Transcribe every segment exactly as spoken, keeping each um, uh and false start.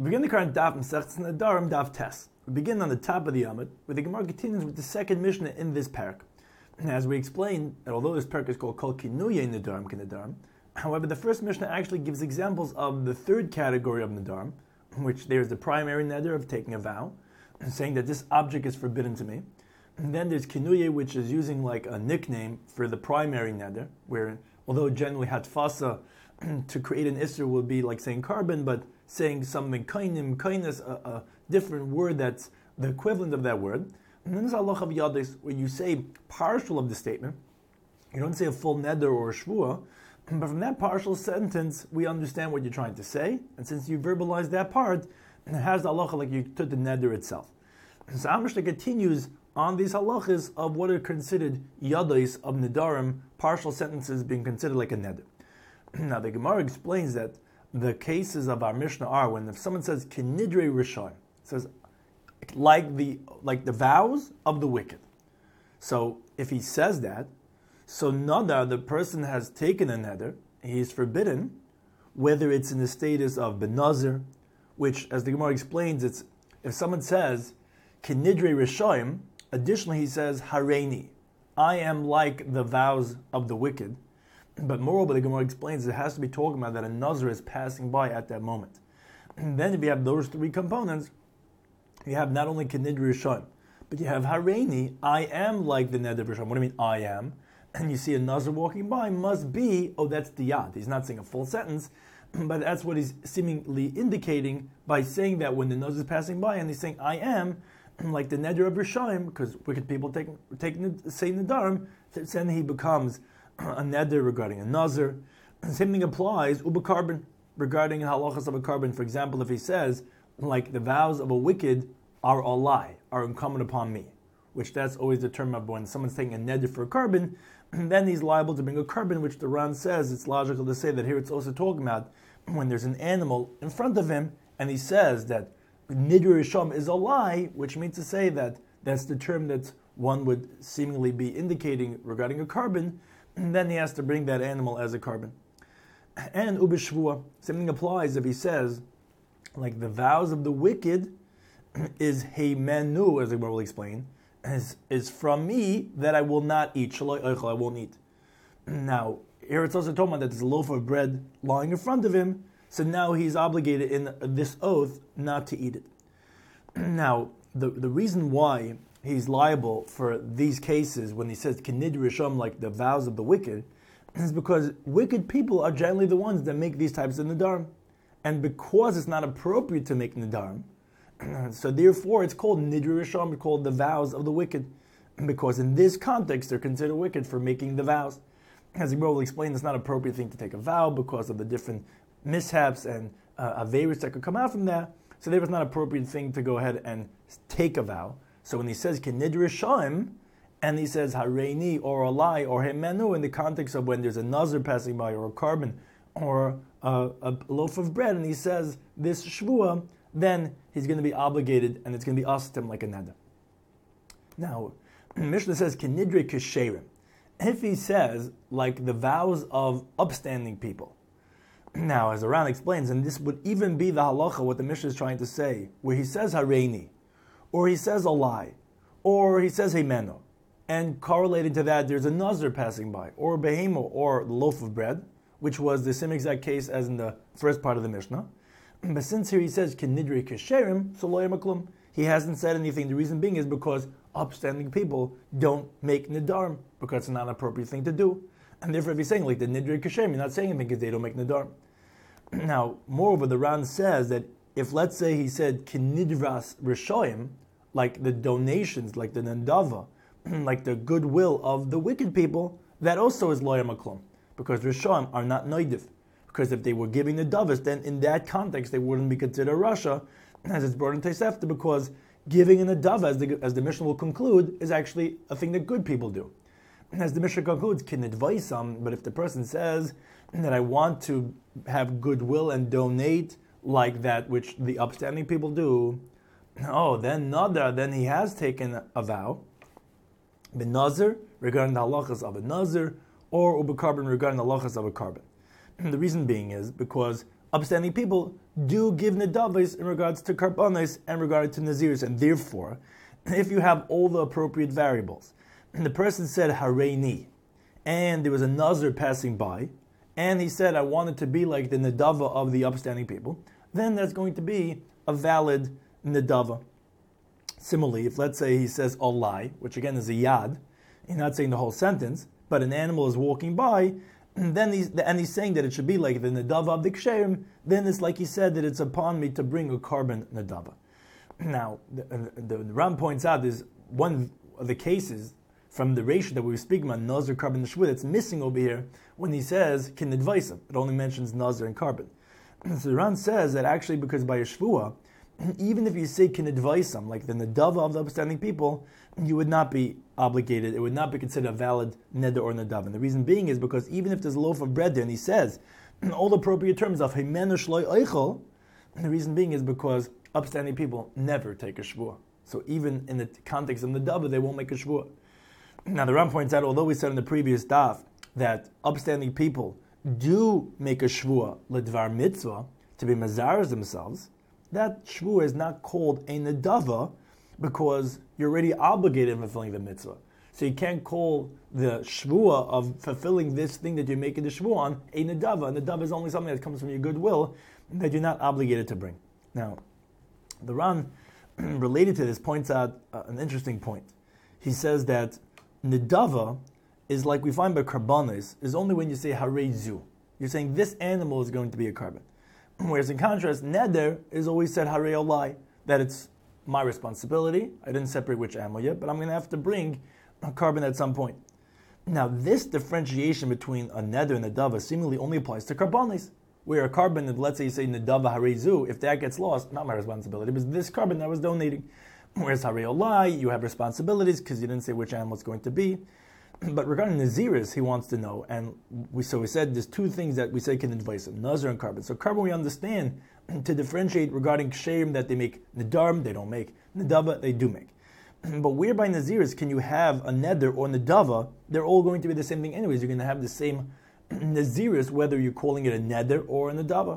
We begin the current daf Masechtas Nedarim daf Tes. We begin on the top of the Amud, where the Gemara continues with the second Mishnah in this parak. As we explained, that although this parak is called Kol Kinuye Nedarim Kenedarim, however, the first Mishnah actually gives examples of the third category of Nedarim, in which there's the primary neder of taking a vow, saying that this object is forbidden to me. And then there's Kinuye, which is using like a nickname for the primary neder, where although generally hatfasa to create an isser will be like saying carbon, but saying something kainim, kindness, a, a different word that's the equivalent of that word. And then there's halacha of yadis, where you say partial of the statement. You don't say a full neder or a shvua, but from that partial sentence, we understand what you're trying to say. And since you verbalize that part, it has the halacha like you took the neder itself. So Amishna continues on these halachas of what are considered yadis of nedarim, partial sentences being considered like a neder. Now the Gemara explains that the cases of our Mishnah are when if someone says kinidre rishon, says like the like the vows of the wicked. So if he says that, so nada, the person has taken a neder, he is forbidden, whether it's in the status of benazir, which as the Gemara explains, it's if someone says kinidre rishoim, additionally he says hareini, I am like the vows of the wicked. But moreover, the Gemara explains it has to be talking about that a nazir is passing by at that moment. And then if you have those three components, you have not only Kinid Rishon, but you have Hareini, I am like the Neder Rishon. What do you mean, I am? And you see a nazir walking by, must be, oh, that's the yad. He's not saying a full sentence, but that's what he's seemingly indicating by saying that when the nazir is passing by and he's saying, I am, like the Neder of Rishon, because wicked people take, take say Nedarim, then he becomes a neder regarding a nazir. Same thing applies uba carbon regarding halachas of a carbon. For example, if he says like the vows of a wicked are a lie, are incumbent upon me, which that's always the term of when someone's taking a neder for a carbon, then he's liable to bring a carbon, which the Ran says it's logical to say that here it's also talking about when there's an animal in front of him and he says that nidr risham is a lie, which means to say that that's the term that one would seemingly be indicating regarding a carbon. And then he has to bring that animal as a carbon. And ubishvua, same thing applies if he says, like the vows of the wicked is heimenu, as the Gemara will explain, is, is from me that I will not eat. Shaloi oichel, I won't eat. Now, here it's also talking about that there's a loaf of bread lying in front of him, so now he's obligated in this oath not to eat it. Now, the, the reason why he's liable for these cases when he says kinid risham, like the vows of the wicked, is because wicked people are generally the ones that make these types of nedarim, and because it's not appropriate to make nedarim, so therefore it's called nidr risham, it's called the vows of the wicked, because in this context they're considered wicked for making the vows. As the Gemara will explain, it's not an appropriate thing to take a vow because of the different mishaps and uh, averis that could come out from that. So therefore it's not an appropriate thing to go ahead and take a vow. So when he says Kinid Rishayim, and he says Hareini or a lie or Hemenu in the context of when there's a nazir passing by or a carbon or a, a loaf of bread, and he says this shvua, then he's going to be obligated and it's going to be asked him like a neder. Now, Mishnah says Kinidre Kesherim. If he says like the vows of upstanding people. Now, as the Ran explains, and this would even be the halacha, what the Mishnah is trying to say, where he says Hareini, or he says a lie, or he says Heimeno, and correlated to that, there's a nazir passing by, or a behemo, or the loaf of bread, which was the same exact case as in the first part of the Mishnah. But since here he says Kinidri Kesherim, so lo yamaklum, he hasn't said anything. The reason being is because upstanding people don't make nedarim, because it's not an appropriate thing to do. And therefore, if he's saying like the Nidri Kesherim, you're not saying anything because they don't make nedarim. Now, moreover, the Ran says that if, let's say, he said Kinidras Rishoyim, like the donations, like the Nandava, like the goodwill of the wicked people, that also is Lo Yamaklum, because Rishoyim are not Noidif. Because if they were giving the Davas, then in that context they wouldn't be considered Rasha, as it's brought in Tosefta, because giving in a Dava, as the, as the Mishnah will conclude, is actually a thing that good people do. And as the Mishnah concludes, Kinidvaisam, but if the person says that I want to have goodwill and donate like that which the upstanding people do, oh, then nada, then he has taken a vow, ben nazir, regarding the halachas of a nazir, or ubekarbon regarding the halachas of a carbon. The reason being is because upstanding people do give nedavos in regards to karbanos and regard to naziris, and therefore, if you have all the appropriate variables, and the person said hareini, and there was a nazir passing by, and he said, I want it to be like the nedava of the upstanding people, then that's going to be a valid nedava. Similarly, if let's say he says olai, which again is a yad, he's not saying the whole sentence, but an animal is walking by, and then he's, and he's saying that it should be like the nedava of the ksherim, then it's like he said that it's upon me to bring a carbon nedava. Now, the, the, the Ram points out there's one of the cases from the ratio that we were speaking about, nazir, carbon, shvu, that's missing over here when he says kin advaisa. It only mentions nazir and carbon. So the Ran says that actually because by a shvua, even if you say kin advaisam, like the nedava of the upstanding people, you would not be obligated, it would not be considered a valid neder or nadav. And the reason being is because even if there's a loaf of bread there, and he says all the appropriate terms of himenu shloi oichel, the reason being is because upstanding people never take a shvua. So even in the context of nedava, they won't make a shvua. Now the Ram points out, although we said in the previous daf that upstanding people do make a shvua ledvar mitzvah, to be mazaras themselves, that shvua is not called a nedava because you're already obligated in fulfilling the mitzvah. So you can't call the shvua of fulfilling this thing that you're making the shvua on a nedava. A nedava is only something that comes from your goodwill that you're not obligated to bring. Now, the Ran, related to this, points out uh, an interesting point. He says that nedava is like we find by karbanos, is only when you say harezu. You're saying this animal is going to be a carbon. Whereas in contrast, neder is always said harei olai, that it's my responsibility. I didn't separate which animal yet, but I'm going to have to bring a carbon at some point. Now, this differentiation between a neder and a nedava seemingly only applies to karbanos, where a carbon, let's say you say nedava harezu, if that gets lost, not my responsibility, but this carbon that I was donating. Whereas harei olai, you have responsibilities because you didn't say which animal it's going to be. But regarding Naziris, he wants to know, and we so we said there's two things that we say can advise him, Nazir and carbon. So carbon we understand to differentiate regarding ksherim that they make nedarm, they don't make, nedava, they do make. But whereby Naziris can you have a neder or nedava, they're all going to be the same thing anyways. You're going to have the same Naziris, whether you're calling it a neder or a nedava.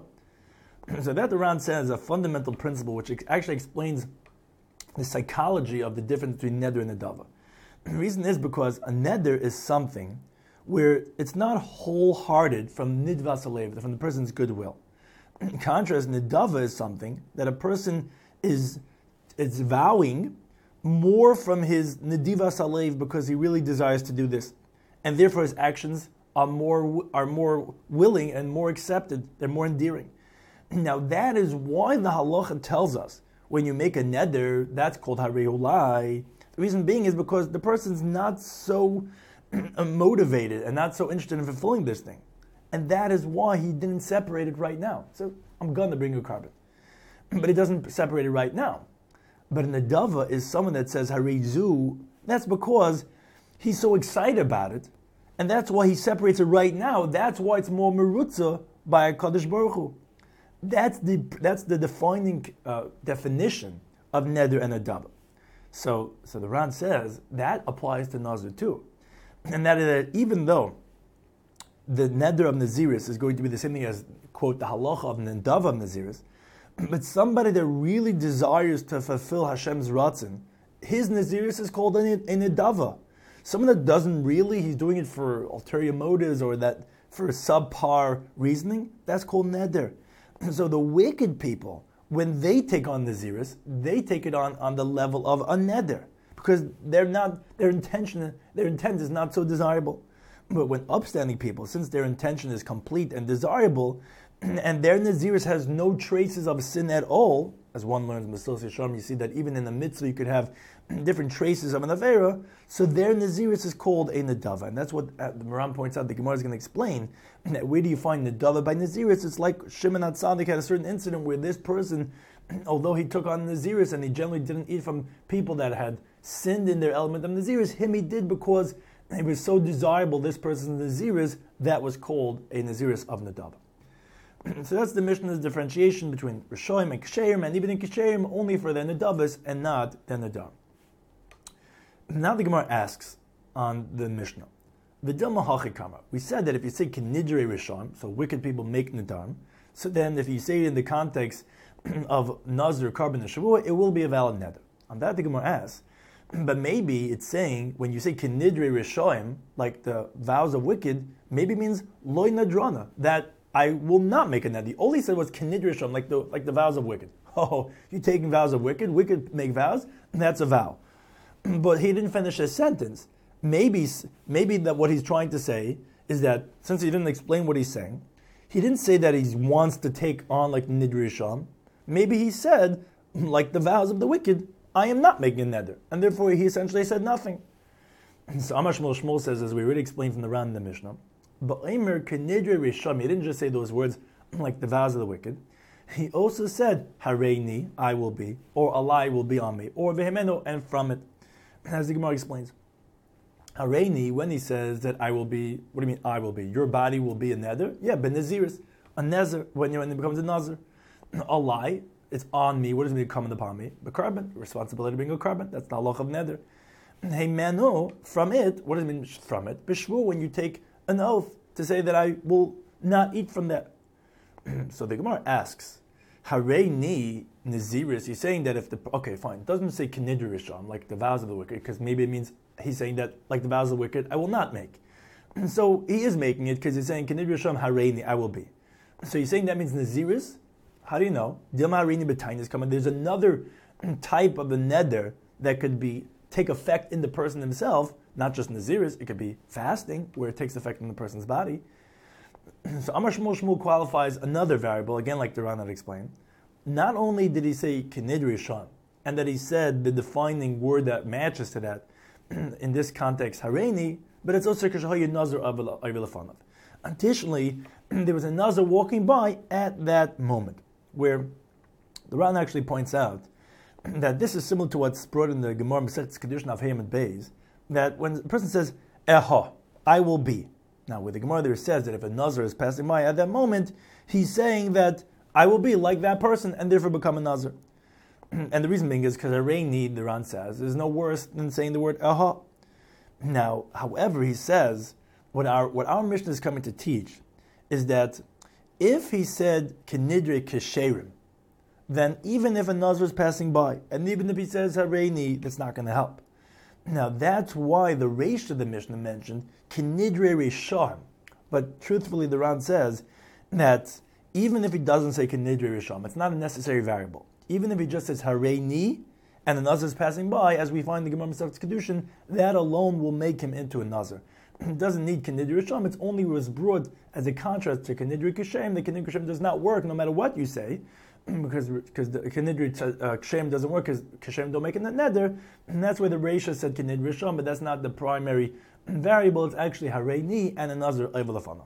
So that the Ran says a fundamental principle which actually explains the psychology of the difference between neder and nedava. The reason is because a neder is something where it's not wholehearted from nidvas alev, from the person's goodwill. In contrast, nedava is something that a person is is vowing more from his nidivas alev because he really desires to do this, and therefore his actions are more are more willing and more accepted. They're more endearing. Now that is why the halacha tells us when you make a neder, that's called harei olai. The reason being is because the person's not so motivated and not so interested in fulfilling this thing. And that is why he didn't separate it right now. So I'm going to bring you a carbon. But he doesn't separate it right now. But a nedava is someone that says harezu. That's because he's so excited about it. And that's why he separates it right now. That's why it's more merutza by Kadosh Baruch Hu. That's the, that's the defining uh, definition of neder and nedava. So, so the Ran says that applies to Nazir too. And that is that even though the neder of Naziris is going to be the same thing as, quote, the halacha of nedava of Naziris, but somebody that really desires to fulfill Hashem's ratzon, his Naziris is called a nedava. Someone that doesn't really, he's doing it for ulterior motives or that for subpar reasoning, that's called neder. So the wicked people, when they take on Naziris, they take it on on the level of a neder, because they're not their intention their intent is not so desirable. But when upstanding people, since their intention is complete and desirable, and their Naziris has no traces of sin at all, as one learns in Mesilas Yesharim, you see that even in the mitzvah you could have different traces of an avera, so their Naziris is called a nedava. And that's what uh, the Maram points out, the Gemara is going to explain, that where do you find nedava by Naziris? It's like Shimon HaTzadik had a certain incident where this person, although he took on Naziris and he generally didn't eat from people that had sinned in their element of Naziris, him he did because it was so desirable, this person's Naziris, that was called a Naziris of nedava. So that's the Mishnah's differentiation between Rishoim and Ksherim, and even in Ksherim only for their nedavas and not their nedar. Now the Gemara asks on the Mishnah, V'dilma hachikama. We said that if you say Kinidrei Rishoim, so wicked people make nedar, So then if you say it in the context of Nazir, Karban, and Shavua, it will be a valid neder. On that the Gemara asks, but maybe it's saying, when you say Kinidre Rishoim, like the vows of wicked, maybe it means Loi Nadrana, that I will not make a neder. All he said was Kinidre Rishoim, like the, like the vows of wicked. Oh, you're taking vows of wicked, wicked make vows, and that's a vow. But he didn't finish his sentence. Maybe, maybe that what he's trying to say is that, since he didn't explain what he's saying, he didn't say that he wants to take on like Nidri Rishon. Maybe he said, like the vows of the wicked, I am not making a neder. And therefore he essentially said nothing. So Amar Shmuel Shmuel says, as we already explained from the Ran in the Mishnah, but Eimer Kenidri Rishon, he didn't just say those words like the vows of the wicked. He also said, Hareini, I will be, or Alai will be on me, or Vehemeno, and from it. As the Gemara explains, Hareini, when he says that I will be, what do you mean I will be? Your body will be a neder? Yeah, ben Naziris, a nezer, when, when it becomes a nazir. Alai, it's on me. What does it mean coming upon me? The carbon, responsibility to bring a carbon. That's the halach of neder. Hey manu, from it, what does it mean from it? Bishvu, when you take an oath to say that I will not eat from that. So the Gemara asks, Hareini Naziris, he's saying that if the, okay, fine, it doesn't say Kinidri Rishon, like the vows of the wicked, because maybe it means he's saying that, like the vows of the wicked, I will not make. So he is making it because he's saying Kinidri Rishon Hareini, I will be. So he's saying that means Naziris. How do you know? Dilma Hareini B'tain is coming. There's another type of the neder that could be take effect in the person himself, not just Naziris, it could be fasting, where it takes effect in the person's body. So Amar Shmuel Shmuel qualifies another variable, again like the Ran had explained. Not only did he say Kinidri Rishon, and that he said the defining word that matches to that, in this context, Hareini, but it's also Kashahayi Nazar Avilafanav. Additionally, there was a Nazar walking by at that moment, where the Ran actually points out that this is similar to what's brought in the Gemara Masechet Kedushin of Hayim and Beis, that when a person says, Eha, I will be. Now, with the Gemara there says that if a Nazar is passing by at that moment, he's saying that I will be like that person and therefore become a Nazar. And the reason being is because Hareini, the Ran says, is no worse than saying the word Aha. Now, however, he says, what our what our Mishnah is coming to teach is that if he said Kinidre Kesherim, then even if a Nazar is passing by, and even if he says Hareini, that's not going to help. Now, that's why the Reish of the Mishnah mentioned Kinidre Rishon. But truthfully, the Ran says that even if he doesn't say Kinidre Rishon, it's not a necessary variable. Even if he just says Hareini, and the Nazar is passing by, as we find the Gemara Masechet Kedushin, that alone will make him into a Nazar. It doesn't need Kinidre Rishon, it's only was brought as a contrast to Kinidre Keshem. The Kinidre Keshem does not work no matter what you say, because because the Kinidri uh, Kshem doesn't work because Kshem don't make it a neder, and that's where the Reisha said Kinidri Rishon, but that's not the primary variable. It's actually Hareini and another Eivelafana.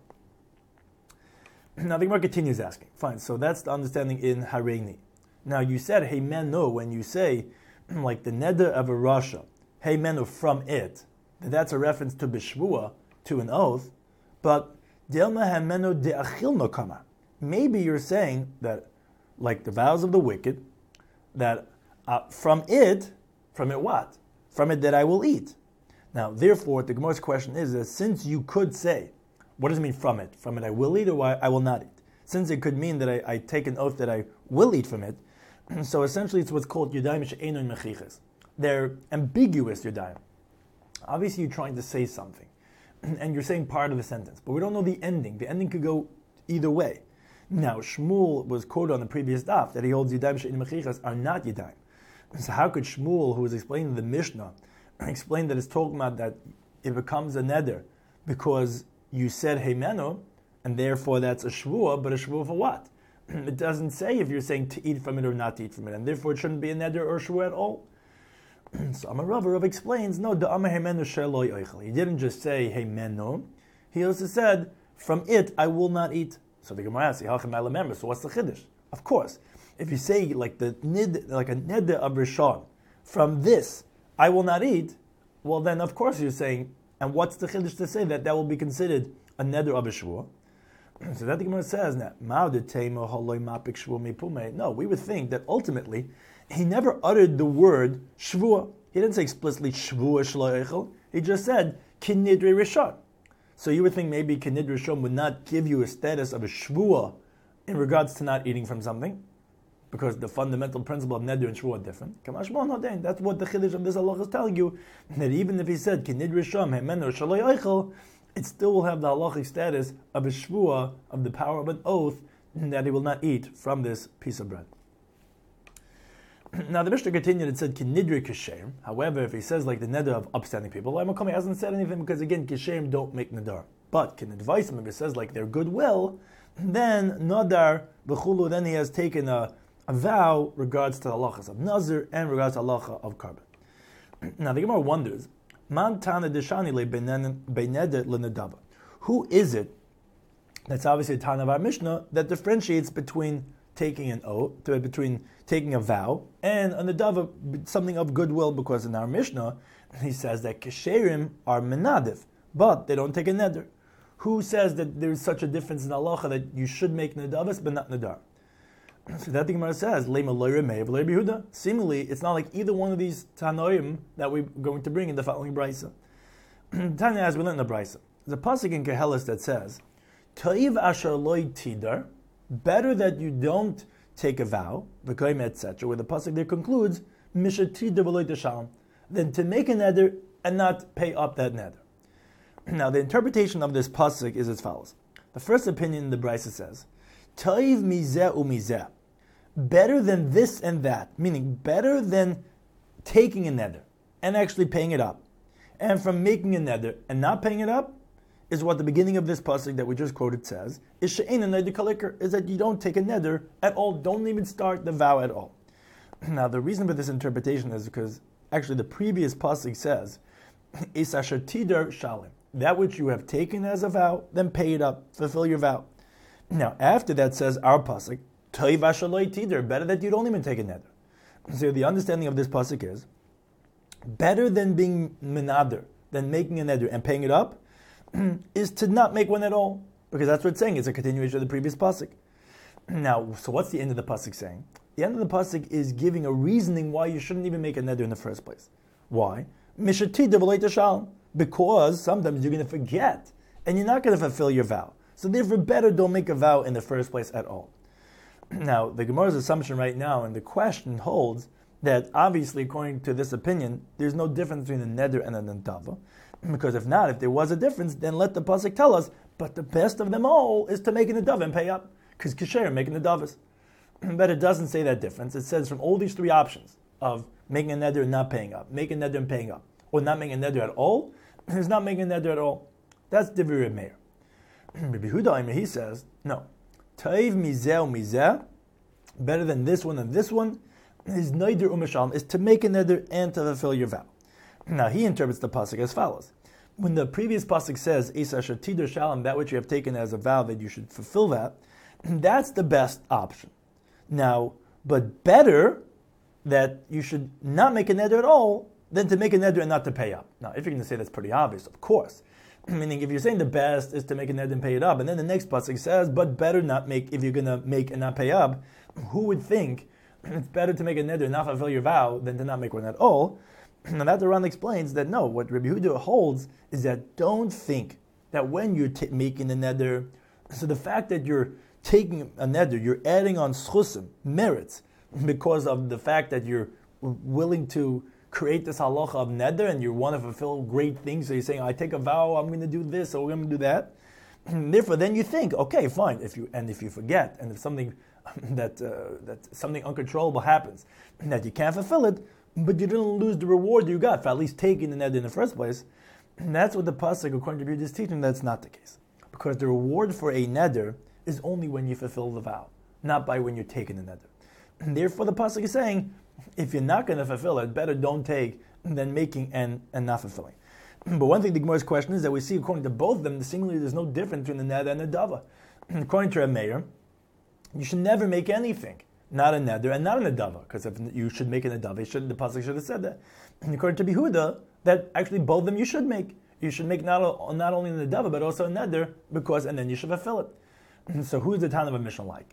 Now the Gemara continues asking. Fine, so that's the understanding in Hareini. Now you said Hey Menu when you say like the neder of a Rasha, Hey Menu from it, that that's a reference to Bishvua, to an oath, but Delma Hamenu de Achil no Kama. Maybe you're saying that, like the vows of the wicked, that uh, from it, from it what? From it that I will eat. Now, therefore, the Gemara's question is that since you could say, what does it mean from it? From it I will eat or I, I will not eat? Since it could mean that I, I take an oath that I will eat from it, so essentially it's what's called Yudayim She'enon Mechiches. They're ambiguous Yudayim. Obviously you're trying to say something, and you're saying part of the sentence, but we don't know the ending. The ending could go either way. Now, Shmuel was quoted on the previous daf that he holds Yidayim She'enim Mechichas are not Yidayim. So how could Shmuel, who was explaining the Mishnah, explain that it's talking about that it becomes a neder because you said Heimenu, and therefore that's a shvuah, but a shvuah for what? It doesn't say if you're saying to eat from it or not to eat from it, and therefore it shouldn't be a neder or a shvuah at all. So Amar Rav, Rav explains, no, the Amar Heimenu Sheloi Eichel. He didn't just say Heimenu, he also said, from it I will not eat. So the Gemara asks, so what's the chiddush? Of course, if you say like the nid, like a neder of Rishon, from this I will not eat, well then of course you're saying, and what's the chiddush to say that that will be considered a neder of a shvuah? So that the Gemara says now, no, we would think that ultimately he never uttered the word shvuah. He didn't say explicitly shvuah shlo eichel. He just said kinidre rishon. So you would think maybe kinidre rishon would not give you a status of a shvuah in regards to not eating from something, because the fundamental principle of neder and shvuah are different. That's what the chiddush of this halacha is telling you, that even if he said kinid risham hemenu shaloi eichel, it still will have the halachic status of a shvuah, of the power of an oath, that he will not eat from this piece of bread. Now the Mishnah continued and said kinidri kishem. However, if he says like the neder of upstanding people, he hasn't said anything because again kishem don't make neder. But can advise him if he says like their goodwill, then nadar b'chulu, then he has taken a, a vow regards to the halachas of nazir and regards to halacha of carbon. Now the Gemara wonders, man tana deshani le beinedet lenedava. Who is it? That's obviously a tana of our Mishnah that differentiates between taking an oath, between taking a vow and a nedava, something of goodwill, because in our Mishnah he says that kesherim are menadiv, but they don't take a neder. Who says that there is such a difference in halacha that you should make nedavas but not nedar? So that the Gemara says, seemingly it's not like either one of these tanoim that we're going to bring in the following brisa. Tanya, as we learned in the brisa, there's a pasuk in Kehelis that says, Ta'iv asher loy tidar, better that you don't take a vow, et cetera, where the pasuk there concludes, mishatidar v'loy teshalom, than to make a neder and not pay up that neder. Now, the interpretation of this pasuk is as follows. The first opinion in the brisa says, Ta'iv mizeh umizeh, better than this and that, meaning better than taking a neder and actually paying it up. And from making a neder and not paying it up is what the beginning of this pasuk that we just quoted says, is she'ein a neder kalikar, is that you don't take a neder at all, don't even start the vow at all. Now, the reason for this interpretation is because actually the previous pasuk says, is asher tidar shalim, that which you have taken as a vow, then pay it up, fulfill your vow. Now, after that says our pasuk, toiv asher lo tidar, better that you don't even take a neder. So the understanding of this pasuk is, better than being menader, than making a neder and paying it up, is to not make one at all, because that's what it's saying. It's a continuation of the previous pasuk. Now, so what's the end of the pasuk saying? The end of the pasuk is giving a reasoning why you shouldn't even make a neder in the first place. Why? Because sometimes you're going to forget, and you're not going to fulfill your vow. So therefore, better don't make a vow in the first place at all. Now, the Gemara's assumption right now, and the question holds, that obviously, according to this opinion, there's no difference between a neder and a nedava. Because if not, if there was a difference, then let the pasuk tell us, but the best of them all is to make a nedava and pay up. Because kasher making nedavas. But it doesn't say that difference. It says from all these three options of making a neder and not paying up, making a neder and paying up, or not making a neder at all, it's not making a neder at all. That's Divrei Reb Meir. Rabbi Yehuda, he says, no. Ta'iv mizeh mizeh, better than this one and this one, is neder umeshalom, is to make a neder and to fulfill your vow. Now he interprets the pasuk as follows. When the previous pasuk says, Isa shatidar shalom, that which you have taken as a vow that you should fulfill that, that's the best option. Now, but better that you should not make a neder at all than to make a neder and not to pay up. Now, if you're going to say that's pretty obvious, of course. Meaning, if you're saying the best is to make a neder and pay it up, and then the next pasuk says, but better not make, if you're going to make and not pay up, who would think it's better to make a neder and not fulfill your vow than to not make one at all? Now that the Ran explains that no, what Rabbi Yehuda holds is that don't think that when you're t- making a neder, so the fact that you're taking a neder, you're adding on schusim, merits, because of the fact that you're willing to create this halacha of neder and you want to fulfill great things. So you're saying, I take a vow, I'm going to do this, or I'm going to do that. And therefore, then you think, okay, fine. If you and if you forget, and if something that uh, that something uncontrollable happens, that you can't fulfill it, but you didn't lose the reward you got for at least taking the neder in the first place. And that's what the pasuk, according to this teaching, that's not the case, because the reward for a neder is only when you fulfill the vow, not by when you're taking the neder. And therefore, the pasuk is saying, if you're not going to fulfill it, better don't take than making and, and not fulfilling. But one thing the Gemara's question is that we see, according to both of them, seemingly there's no difference between the neder and the dava. According to Reb Meir, you should never make anything, not a neder and not a nedava, because if you should make a nedava, should, the pasuk should have said that. And according to Yehuda, that actually both of them you should make. You should make not, a, not only a nedava, but also a neder, because, and then you should fulfill it. So who is the Tana of a Mishnah like?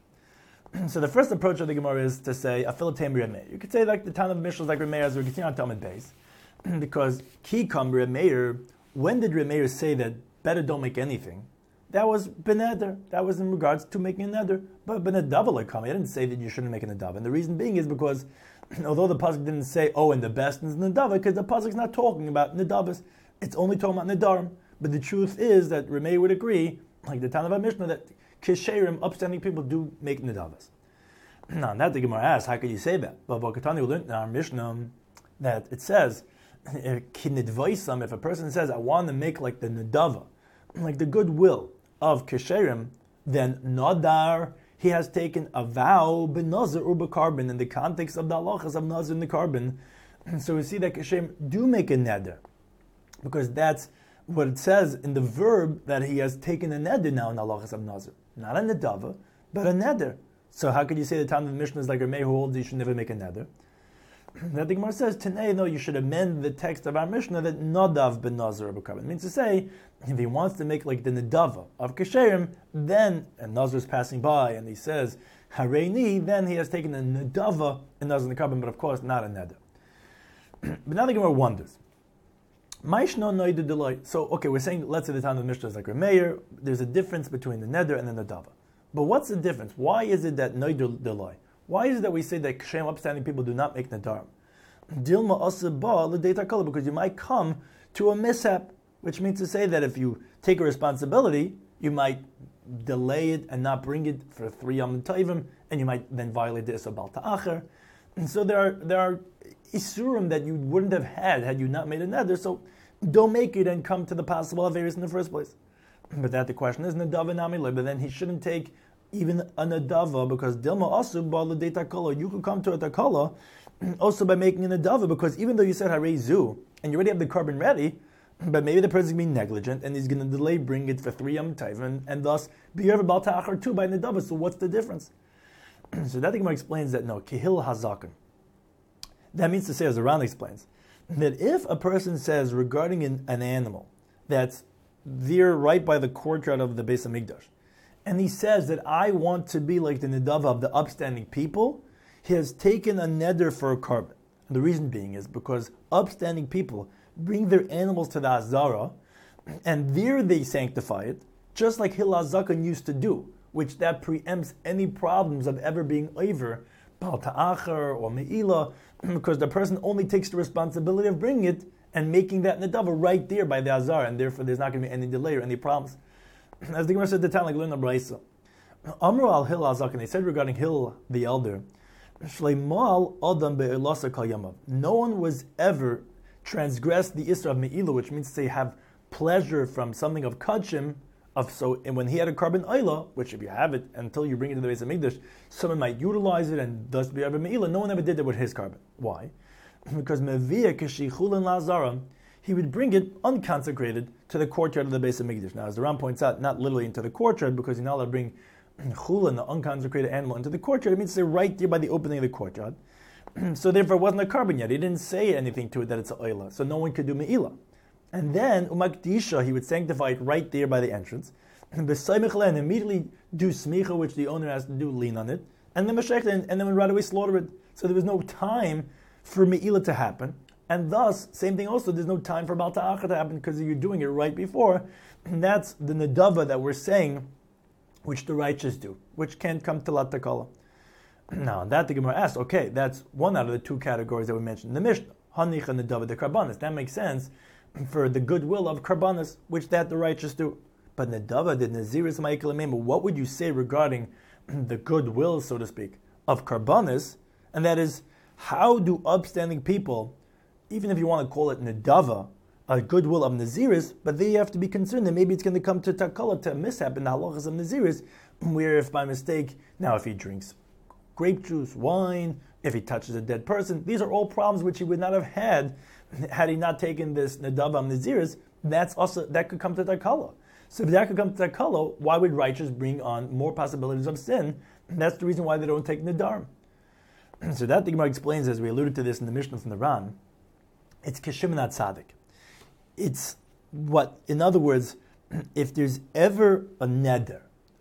So the first approach of the Gemara is to say, afilatem Reb Meir. You could say like the Tana of Mishnah is like Reb Meir, as we continue on Talmud Beis. Because ki kam Reb Meir, when did Reb Meir say that better don't make anything? that was beneder. That was in regards to making a neder. But benedava like come. I didn't say that you shouldn't make a nedava. And the reason being is because although the pasuk didn't say, oh, and the best is nedava, because the pasuk's not talking about nedavas. It's only talking about nedarim. But the truth is that Ramey would agree, like the Tanav Mishnah, that kisherim, upstanding people, do make nedavas. Now, that the Gemara asks, how could you say that? Well, Bakatani learned in our Mishnah that it says, if a person says, I want to make like the nedava, like the goodwill of kisherim, then nadar, he has taken a vow benazir or bekarbon in the context of the halachas of nazir and the carbon. So we see that kisherim do make a neder, because that's what it says in the verb that he has taken a neder now in halachas of nazir, not a nedava, but a neder. So how could you say the time of the Mishnah is like Ramey who holds you should never make a neder? That the Gemara says, today, no, you should amend the text of our Mishnah that nadav ben nazir b'karbon. It means to say, if he wants to make like the nedava of kasherim, then, and Nazir is passing by, and he says, hareini, then he has taken a nedava and nazir in the carbon, but of course not a neder. But now the Gemara wonders, so, okay, we're saying, let's say the time of the Mishnah is like Rameir, there's a difference between the neder and the nedava. But what's the difference? Why is it that noidu delay? Why is it that we say that Kashem upstanding people do not make Nadarim? Dilma asaba l'deita kala, because you might come to a mishap, which means to say that if you take a responsibility, you might delay it and not bring it for three Yom Tovim, and you might then violate the Isra Bal Ta'acher. And so there are there are isurim that you wouldn't have had had you not made a neder. So don't make it and come to the possible Averis in the first place. But that the question is Nadava Nami, but then he shouldn't take even a Nadava, because Dilma Asu Bala de Takala, you could come to a Takala also by making a Nadava, because even though you said Harei Zu, and you already have the carbon ready, but maybe the person's going to be negligent and he's going to delay bring it for three Yom Tovim, and, and thus be Yerva Bal Ta'achar two by Nadava. So what's the difference? So that Gemara explains that no, Kihil Hazakan. That means to say, as the Ran explains, that if a person says regarding an, an animal that's there right by the courtyard of the Beis Hamikdash, and he says that I want to be like the Nedava of the upstanding people, he has taken a neder for a carbon. And the reason being is because upstanding people bring their animals to the Azara, and there they sanctify it, just like Hillel Zakan used to do, which that preempts any problems of ever being over Bal Ta'achar or Me'ila, because the person only takes the responsibility of bringing it and making that Nedava right there by the Azar, and therefore there's not going to be any delay or any problems. As the Gemara said at the time, like learn the Braisa, Amru al Hillel Zakan, they said regarding Hillel the elder, Shleimal Adam be'elasa kal yamav. No one was ever transgressed the Isra of Me'ila, which means to say have pleasure from something of Kachim, of so, and when he had a carbon Ayla, which if you have it until you bring it to the Beis Hamikdash, someone might utilize it and thus be ever Me'ila. No one ever did that with his carbon. Why? Because Mevia Keshichulin Lazaram, he would bring it unconsecrated to the courtyard of the Beis Hamikdash. Now, as the Ram points out, not literally into the courtyard, because you're not allowed to bring chulin, the unconsecrated animal, into the courtyard. It means to say right there by the opening of the courtyard. So therefore, it wasn't a carbon yet. He didn't say anything to it that it's an oila, so no one could do me'ila. And then umakdisha, he would sanctify it right there by the entrance. And immediately do smicha, which the owner has to do, lean on it, and then mashech, and then would right away slaughter it. So there was no time for me'ila to happen. And thus, same thing also, there's no time for Bal Ta'achar to happen because you're doing it right before. And that's the Nedava that we're saying, which the righteous do, which can't come to Lat Takala. Now, that the Gemara asks, okay, that's one out of the two categories that we mentioned in the Mishnah. Hanich and Nedava de Karbanis. That makes sense for the goodwill of Karbanis, which that the righteous do. But Nedava de Naziris Ma'ikal Amim, what would you say regarding the goodwill, so to speak, of Karbanis? And that is, how do upstanding people, even if you want to call it Nedava, a goodwill of Naziris, but they have to be concerned that maybe it's going to come to Takala, to a mishap in the halachas of Naziris, where if by mistake, now if he drinks grape juice, wine, if he touches a dead person, these are all problems which he would not have had had he not taken this Nedava of Naziris. That's also, that could come to Takala. So if that could come to Takala, why would righteous bring on more possibilities of sin? And that's the reason why they don't take Nedarim. So that the Gemara explains, as we alluded to this in the Mishnah from the Ran, it's Kishim not Tzaddik. It's what, in other words, if there's ever a neder,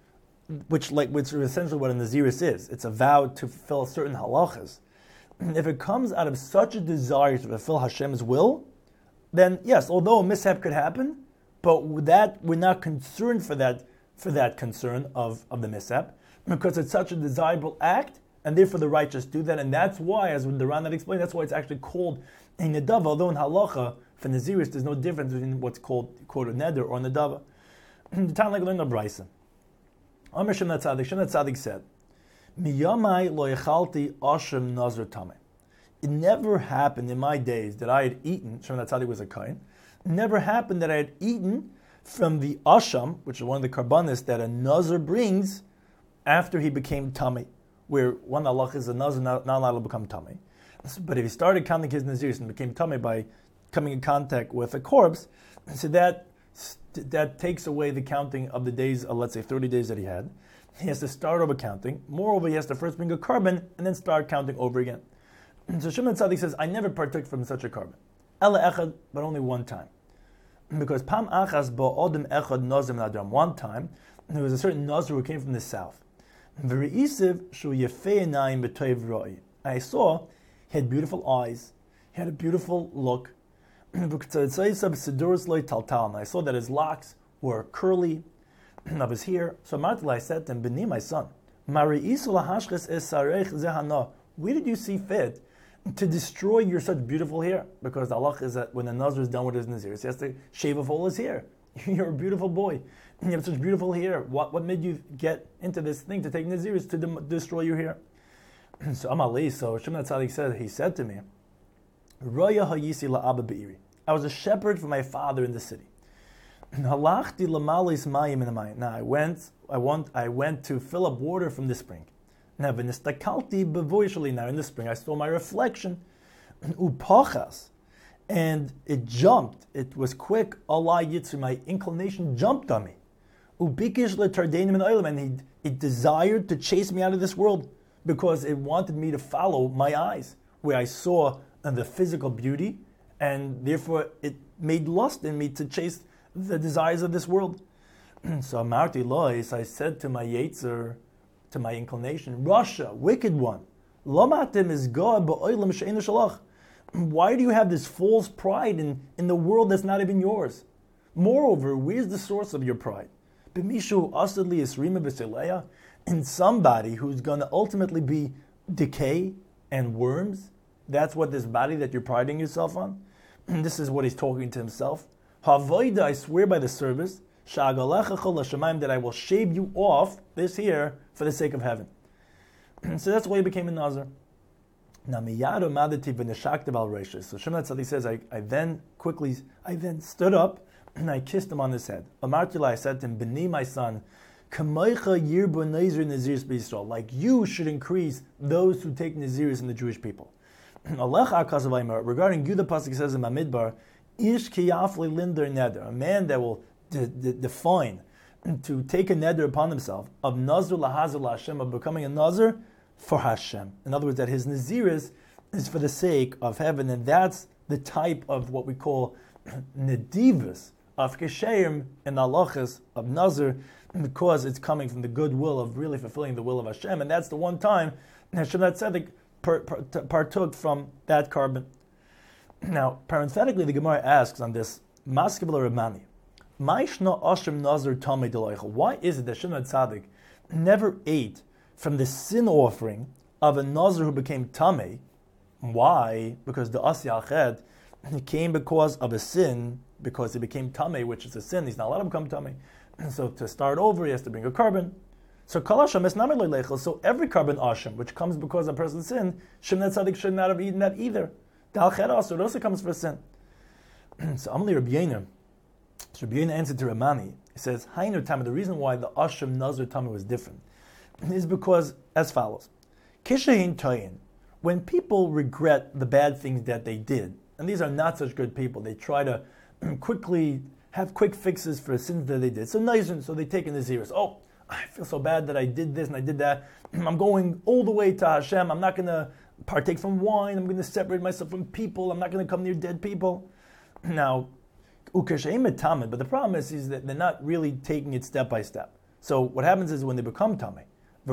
which like which is essentially what a naziris is, it's a vow to fulfill certain halachas. If it comes out of such a desire to fulfill Hashem's will, then yes, although a mishap could happen, but that we're not concerned for that for that concern of, of the mishap, because it's such a desirable act, and therefore the righteous do that, and that's why, as the Ran explained, that's why it's actually called a nedava, although in halacha, for Naziris, there's no difference between what's called, quote, a neder or nedava. The time like learned of Brisa. Amr Shemna Tzadik, Shemna Tzadik said, Miyamai lo yechalti ashem nazar tameh. It never happened in my days that I had eaten, Shemna Tzadik was a kain, it never happened that I had eaten from the asham, which is one of the karbanis that a nazar brings after he became tameh, where one halach is a nazar not, not allowed to become tameh. But if he started counting his naziris and became tameh by coming in contact with a corpse, so that that takes away the counting of the days, of, let's say thirty days that he had. He has to start over counting. Moreover, he has to first bring a carbon and then start counting over again. So Shimon Tzadik says, I never partook from such a carbon. Ela echad, but only one time. Because Pam achas ba'odem echad nazim nadram. One time, there was a certain nazir who came from the south. V're'isiv shu yefei enayim b'toiv roi. I saw he had beautiful eyes, he had a beautiful look. And I saw that his locks were curly of his hair. So I said to him, Beni, my son, where did you see fit to destroy your such beautiful hair? Because the halach is that when the nazir is done with his nazir, he has to shave off all his hair. You're a beautiful boy. You have such beautiful hair. What what made you get into this thing to take naziris to de- destroy your hair? So Amalei, so Shimon Tzadik said, he said to me, Roya hayisi la'aba be'iri. I was a shepherd for my father in the city. Now I went, I want, I went to fill up water from the spring. Now in the spring I saw my reflection, and it jumped. It was quick. Allah Yitzu, my inclination jumped on me. And it, it desired to chase me out of this world because it wanted me to follow my eyes, where I saw the physical beauty. And therefore, it made lust in me to chase the desires of this world. So Amarti Lois, I said to my Yetzer, to my inclination, Rasha, wicked one, Lamatim is God, ba'olam she'enu shalach. Why do you have this false pride in, in the world that's not even yours? Moreover, where's the source of your pride? B'mishu asadli isrima b'seleya, in somebody who's going to ultimately be decay and worms. That's what this body that you're priding yourself on. And this is what he's talking to himself. Havoida, I swear by the service, that I will shave you off this here for the sake of heaven. So that's why he became a nazar. Now miyado madati v'neshaktiv al reishes. So Shimon Tzadik says, I, I then quickly, I then stood up and I kissed him on his head. Amartila, I said to him, Beni, my son, kamaycha yirbu nazir naziris b'Yisrael. Like you should increase those who take naziris in the Jewish people. Regarding you, the pasuk says in Bamidbar, Ish kiyafli linder neder, a man that will de- de- define to take a neder upon himself of nazir lahazir laHashem, of becoming a nazir for Hashem. In other words, that his naziris is for the sake of heaven, and that's the type of what we call nedivus of kesheim and halachas of nazir, because it's coming from the goodwill of really fulfilling the will of Hashem, and that's the one time Hashem that Tzedek partook from that carbon. Now, parenthetically, the Gemara asks on this, Maskibla Ramani, Maishna Ashim Nazar Tamei Deloicha. Why is it that Shimon Tzadik never ate from the sin offering of a Nazar who became Tamei? Why? Because the Asya Ached came because of a sin, because he became Tamei, which is a sin. He's not allowed to become Tamei. So to start over, he has to bring a carbon. So so every carbon asham, which comes because a person's sin, Shimon Tzadik should not have eaten that either. The Al-Ched also, it also comes for sin. So Amli Rabbi Yener, so Rabbi Yener answered to Ramani. He says, Hainu Tama, the reason why the asham nazar Tama was different is because, as follows, Kishahin Tayin, when people regret the bad things that they did, and these are not such good people, they try to quickly have quick fixes for sins that they did. So nice, so they take in the zeros. Oh, I feel so bad that I did this and I did that. I'm going all the way to Hashem. I'm not going to partake from wine. I'm going to separate myself from people. I'm not going to come near dead people. Now, but the problem is, is that they're not really taking it step by step. So what happens is when they become tamei,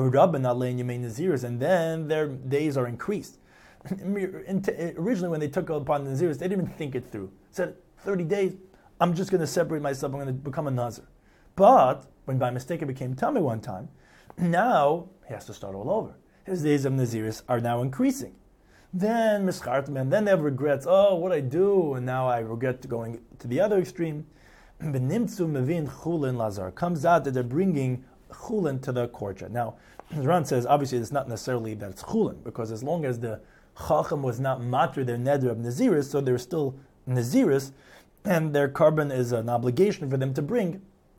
and then their days are increased. Originally, when they took upon the naziris, they didn't even think it through. Said thirty days, I'm just going to separate myself. I'm going to become a nazir. But when by mistake it became tummy one time, now he has to start all over. His days of Naziris are now increasing. Then mischartim, and then they have regrets. Oh, what I do, and now I regret going to the other extreme. Benimtzu mevin chulin lazar, comes out that they're bringing chulin to the korcha. Now, Ran says obviously it's not necessarily that it's chulin, because as long as the chacham was not matri their neder of naziris, so they're still naziris, and their carbon is an obligation for them to bring.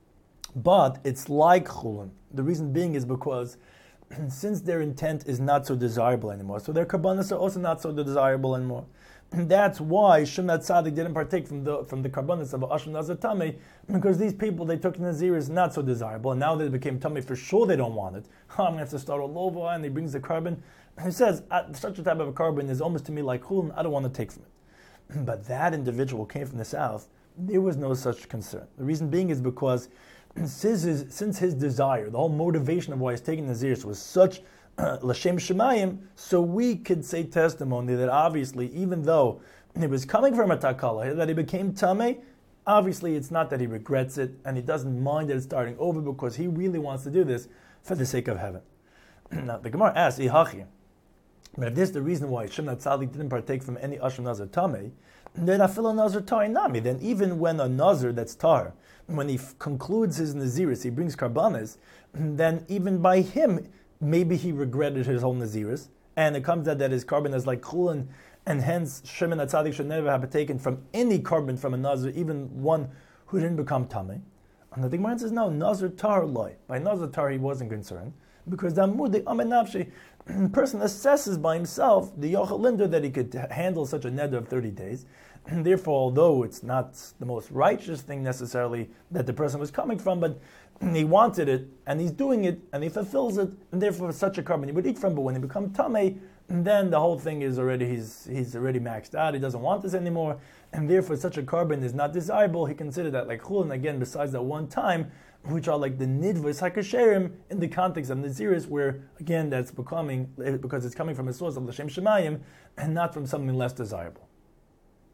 But it's like chulin. The reason being is because since their intent is not so desirable anymore, so their karbanos are also not so desirable anymore. And that's why Shimon Tzadik didn't partake from the from the karbanos of Asham Nazar Tameh, because these people, they took Nazir is not so desirable, and now they became Tameh, for sure they don't want it. I'm going to have to start all over, and he brings the carbon. He says, such a type of a carbon is almost to me like chulin, I don't want to take from it. But that individual came from the south, there was no such concern. The reason being is because since his, since his desire, the whole motivation of why he's taking Naziris was such L'Shem Shemayim, so we could say testimony that obviously, even though it was coming from a takala, that he became Tameh, obviously it's not that he regrets it, and he doesn't mind that it's starting over, because he really wants to do this for the sake of heaven. Now, the Gemara asks, Ihachi, but if this is the reason why Shimon Tzadik didn't partake from any Asham Nazar Tameh, then Afilo Nazar Tar Nami, then even when a Nazar that's Tar, when he f- concludes his Naziris, he brings Karbanas, then even by him, maybe he regretted his whole Naziris, and it comes out that his carbon is like chulin, and hence Shimon Tzadik should never have taken from any carbon from a Nazir, even one who didn't become Tameh. And the Gemara says, no, Nazir Tar loy. By Nazir Tar he wasn't concerned, because the Amud, the Amenavshi, person assesses by himself the Yochel Linder that he could handle such a neder of thirty days, and therefore, although it's not the most righteous thing necessarily that the person was coming from, but he wanted it, and he's doing it, and he fulfills it, and therefore such a carbon he would eat from. But when he becomes tamei, then the whole thing is already, he's he's already maxed out, he doesn't want this anymore, and therefore such a carbon is not desirable. He considered that like chulin, again, besides that one time, which are like the nidvos hakasherim in the context of naziris, where again that's becoming, because it's coming from a source of l'shem shemayim, and not from something less desirable.